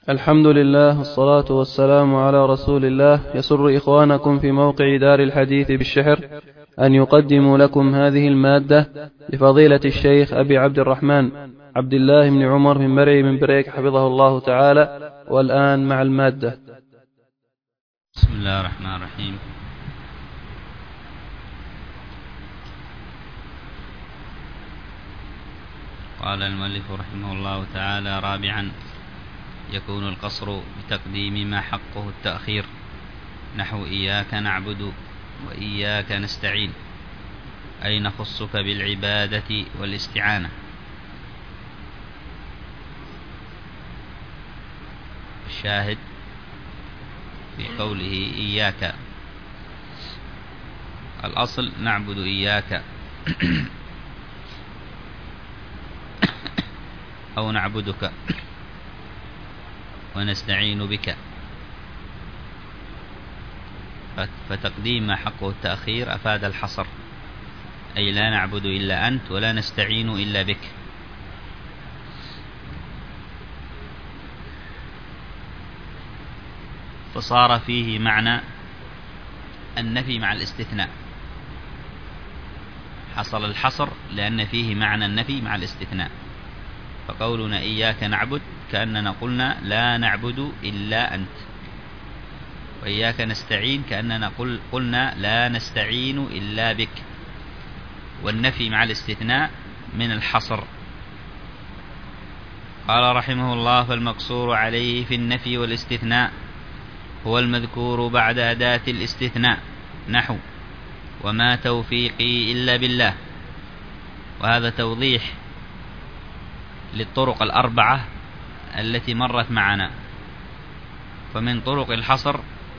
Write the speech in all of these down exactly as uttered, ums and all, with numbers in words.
الحمد لله والصلاة والسلام على رسول الله. يسر إخوانكم في موقع دار الحديث بالشحر أن يقدموا لكم هذه المادة لفضيلة الشيخ أبي عبد الرحمن عبد الله بن عمر بن مرعي بن بريك حفظه الله تعالى. والآن مع المادة. بسم الله الرحمن الرحيم. قال المؤلف رحمه الله تعالى: رابعا، يكون القصر بتقديم ما حقه التأخير، نحو إياك نعبد وإياك نستعين، أي نخصك بالعبادة والاستعانة. الشاهد في قوله إياك، الأصل نعبد إياك أو نعبدك ونستعين بك، فتقديم ما حقه التأخير أفاد الحصر، أي لا نعبد إلا أنت ولا نستعين إلا بك. فصار فيه معنى النفي مع الاستثناء، حصل الحصر لأن فيه معنى النفي مع الاستثناء. فقولنا إياك نعبد كأننا قلنا لا نعبد إلا أنت، وإياك نستعين كأننا قل قلنا لا نستعين إلا بك. والنفي مع الاستثناء من الحصر. قال رحمه الله: فالمقصور عليه في النفي والاستثناء هو المذكور بعد أداة الاستثناء، نحو وما توفيقي إلا بالله. وهذا توضيح للطرق الأربعة التي مرت معنا. فمن طرق الحصر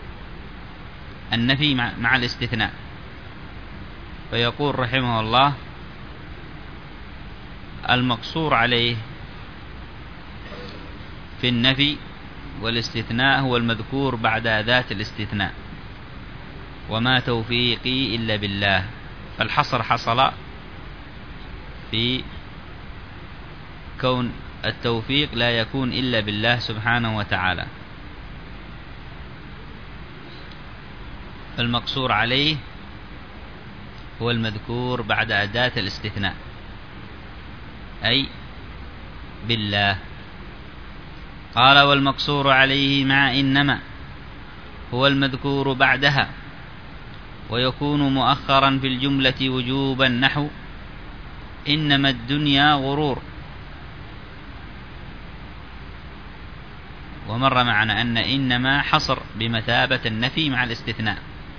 النفي مع الاستثناء. فيقول رحمه الله: المقصور عليه في النفي والاستثناء هو المذكور بعد أداة الاستثناء، وما توفيقي إلا بالله. فالحصر حصل في كون التوفيق لا يكون إلا بالله سبحانه وتعالى. المقصور عليه هو المذكور بعد أداة الاستثناء، أي بالله. قال: والمقصور عليه مع إنما هو المذكور بعدها، ويكون مؤخرا في الجملة وجوبا، نحو إنما الدنيا غرور. ومر معنا أن إنما حصر بمثابة النفي مع الاستثناء.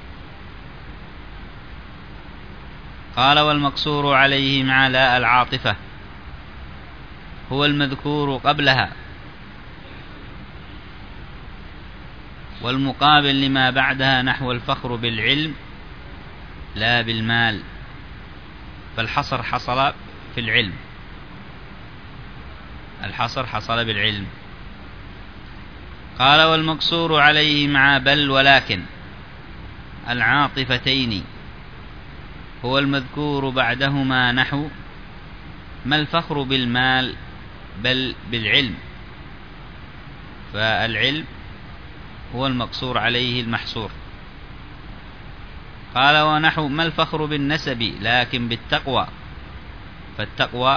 قال: والمقصور عليه مع لا العاطفة هو المذكور قبلها، والمقابل لما بعدها، نحو الفخر بالعلم لا بالمال. فالحصر حصل في العلم، الحصر حصل بالعلم. قال: والمقصور عليه مع بل ولكن العاطفتين هو المذكور بعدهما، نحو ما الفخر بالمال بل بالعلم. فالعلم هو المقصور عليه المحصور. قال: ونحو ما الفخر بالنسب لكن بالتقوى. فالتقوى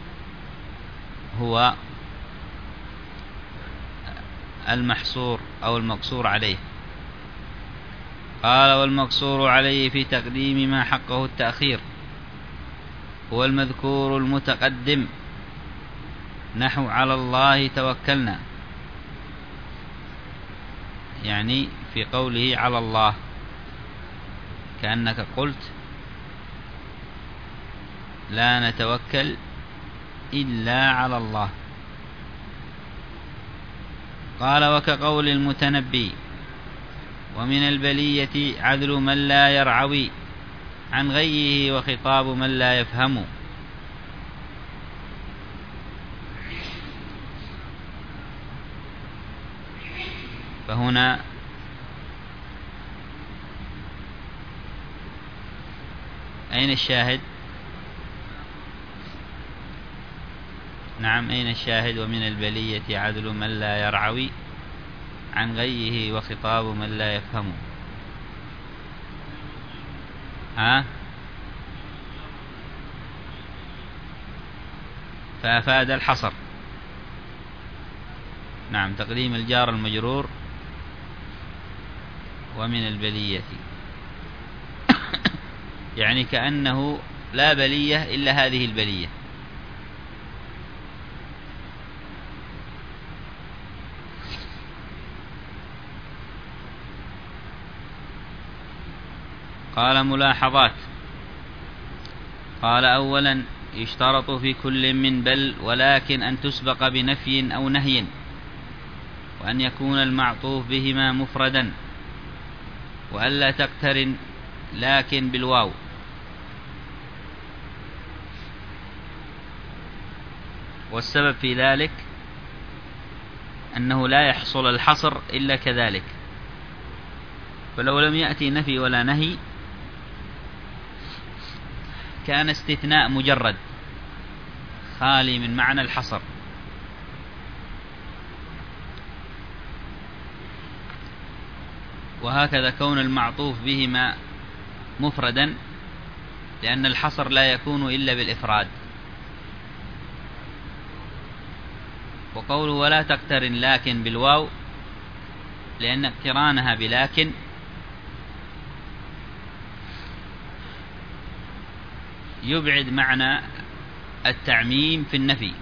هو المحصور أو المقصور عليه. قال: والمقصور عليه في تقديم ما حقه التأخير هو المذكور المتقدم، نحو على الله توكلنا، يعني في قوله على الله كأنك قلت لا نتوكل إلا على الله. قال: وكقول المتنبي: ومن البلية عدل من لا يرعوي عن غيه، وخطاب من لا يفهم. فهنا أين الشاهد؟ نعم. أين الشاهد؟ ومن البلية عدل من لا يرعوي عن غيه وخطاب من لا يفهم. ها؟ فأفاد الحصر. نعم، تقديم الجار المجرور ومن البلية، يعني كأنه لا بلية إلا هذه البلية. قال ملاحظات. قال أولا يشترط في كل من بل ولكن أن تسبق بنفي أو نهي، وأن يكون المعطوف بهما مفردا، وألا تقترن لكن بالواو، والسبب في ذلك أنه لا يحصل الحصر إلا كذلك. فلو لم يأتي نفي ولا نهي كان استثناء مجرد خالي من معنى الحصر. وهكذا كون المعطوف بهما مفردا، لأن الحصر لا يكون إلا بالإفراد. وقوله ولا تقترن لكن بالواو، لأن اقترانها بلكن يبعد معنى التعميم في النفي،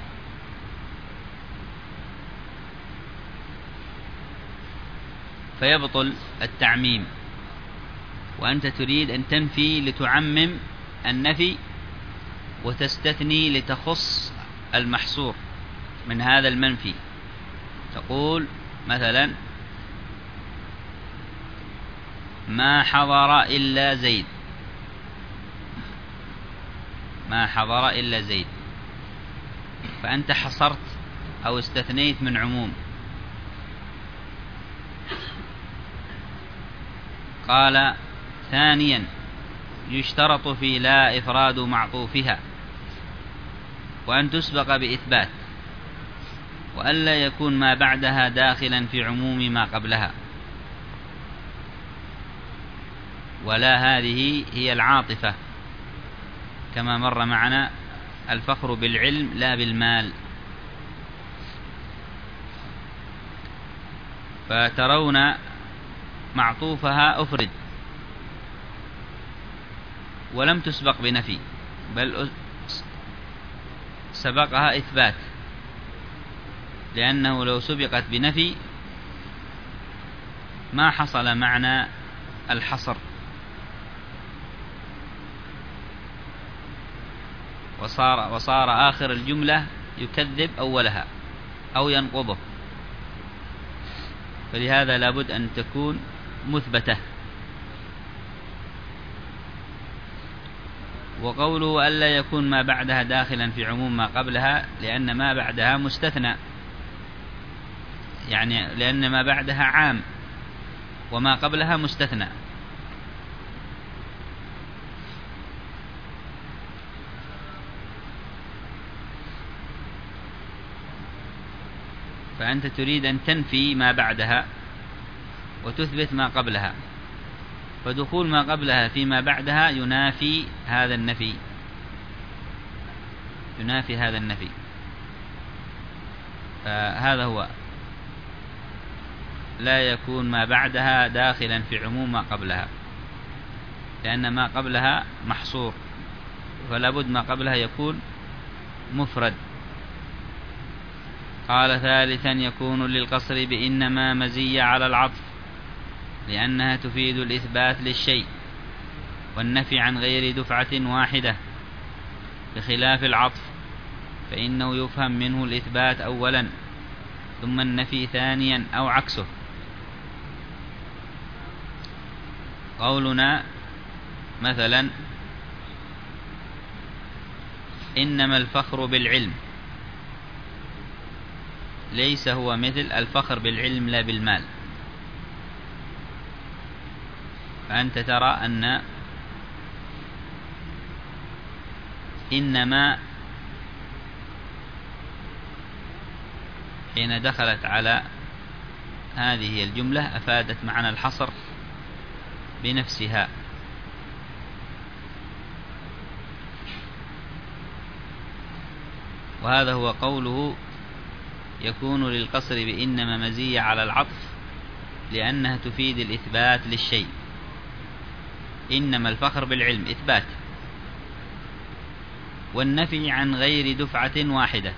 فيبطل التعميم، وأنت تريد أن تنفي لتعمم النفي وتستثني لتخص المحصور من هذا المنفي. تقول مثلا ما حضر إلا زيد، ما حضر إلا زيد، فأنت حصرت أو استثنيت من عموم. قال ثانيا يشترط في لا إفراد معطوفها، وأن تسبق بإثبات، وألا يكون ما بعدها داخلا في عموم ما قبلها. ولا هذه هي العاطفة كما مر معنا، الفخر بالعلم لا بالمال. فترون معطوفها أفرد ولم تسبق بنفي، بل سبقها إثبات، لأنه لو سبقت بنفي ما حصل معنى الحصر، وصار, وصار آخر الجملة يكذب أولها أو ينقضه. فلهذا لابد أن تكون مثبتة. وقوله ألا يكون ما بعدها داخلا في عموم ما قبلها، لأن ما بعدها مستثنى، يعني لأن ما بعدها عام وما قبلها مستثنى. فأنت تريد أن تنفي ما بعدها وتثبت ما قبلها، فدخول ما قبلها فيما بعدها ينافي هذا النفي، ينافي هذا النفي. فهذا هو، لا يكون ما بعدها داخلا في عموم ما قبلها، لأن ما قبلها محصور، فلا بد ما قبلها يكون مفرد. قال ثالثا يكون للقصر بإنما مزية على العطف، لأنها تفيد الإثبات للشيء والنفي عن غير دفعة واحدة، بخلاف العطف فإنه يفهم منه الإثبات أولا ثم النفي ثانيا أو عكسه. قولنا مثلا إنما الفخر بالعلم، ليس هو مثل الفخر بالعلم لا بالمال. فأنت ترى أن إنما حين دخلت على هذه الجملة أفادت معنى الحصر بنفسها. وهذا هو قوله يكون للقصر بإنما مزية على العطف لأنها تفيد الإثبات للشيء. إنما الفخر بالعلم إثبات، والنفي عن غير دفعة واحدة.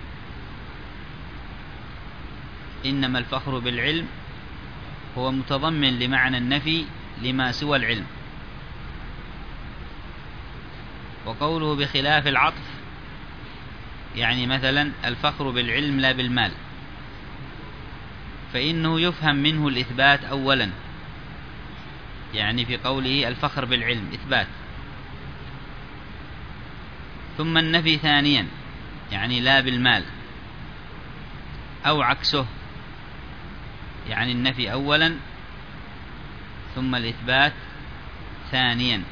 إنما الفخر بالعلم هو متضمن لمعنى النفي لما سوى العلم. وقوله بخلاف العطف يعني مثلا الفخر بالعلم لا بالمال، فإنه يفهم منه الإثبات أولا، يعني في قوله الفخر بالعلم إثبات، ثم النفي ثانيا يعني لا بالمال، أو عكسه يعني النفي أولا ثم الإثبات ثانيا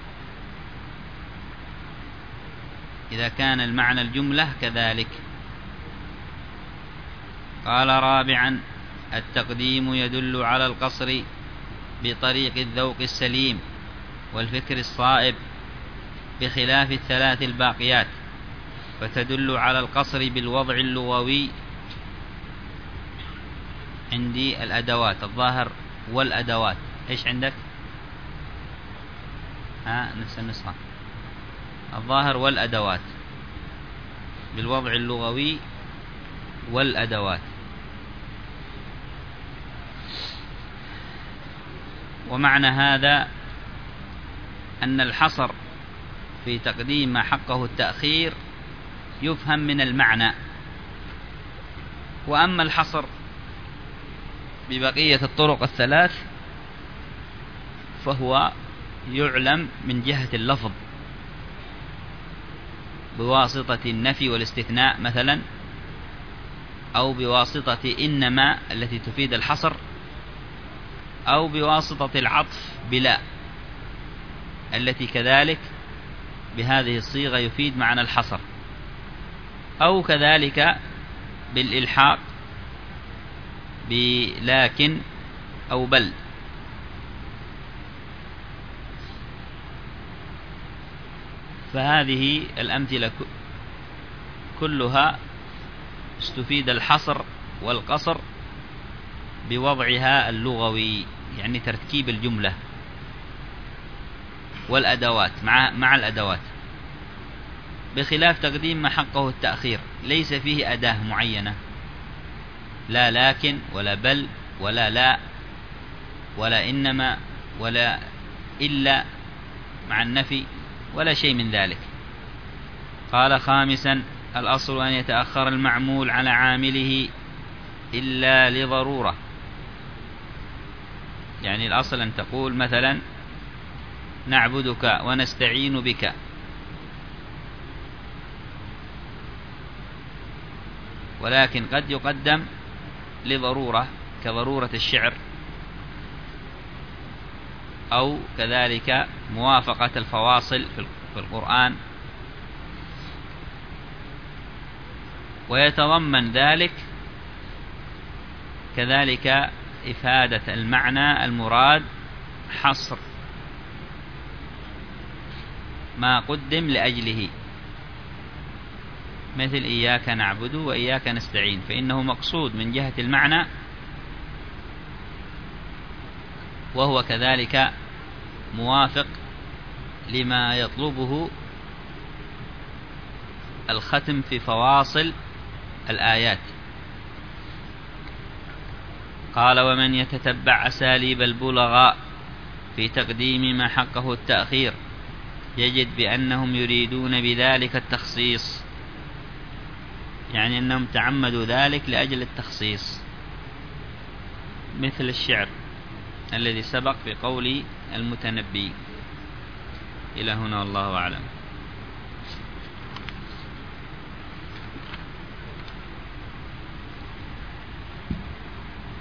إذا كان المعنى الجملة كذلك. قال رابعا التقديم يدل على القصر بطريق الذوق السليم والفكر الصائب بخلاف الثلاث الباقيات، فتدل على القصر بالوضع اللغوي. عندي الأدوات الظاهر والأدوات، إيش عندك؟ ها نفس النسخة، الظاهر والأدوات بالوضع اللغوي والأدوات. ومعنى هذا أن الحصر في تقديم ما حقه التأخير يفهم من المعنى، وأما الحصر ببقية الطرق الثلاث فهو يعلم من جهة اللفظ بواسطة النفي والاستثناء مثلا، أو بواسطة إنما التي تفيد الحصر، أو بواسطة العطف بلا التي كذلك بهذه الصيغة يفيد معنى الحصر، أو كذلك بالإلحاق بلكن أو بل. فهذه الأمثلة كلها استفيد الحصر والقصر بوضعها اللغوي، يعني ترتيب الجملة والأدوات مع مع الأدوات، بخلاف تقديم ما حقه التأخير ليس فيه أداة معينة، لا لكن ولا بل ولا لا ولا إنما ولا إلا مع النفي ولا شيء من ذلك. قال خامسا الأصل أن يتأخر المعمول على عامله إلا لضرورة، يعني الأصل أن تقول مثلا نعبدك ونستعين بك، ولكن قد يقدم لضرورة كضرورة الشعر، أو كذلك موافقة الفواصل في القرآن، ويتضمن ذلك كذلك إفادة المعنى المراد حصر ما قدم لأجله، مثل إياك نعبد وإياك نستعين، فإنه مقصود من جهة المعنى، وهو كذلك موافق لما يطلبه الختم في فواصل الآيات. قال ومن يتتبع أساليب البلغاء في تقديم ما حقه التأخير يجد بأنهم يريدون بذلك التخصيص، يعني أنهم تعمدوا ذلك لأجل التخصيص، مثل الشعر الذي سبق في قول المتنبي. إلى هنا والله أعلم.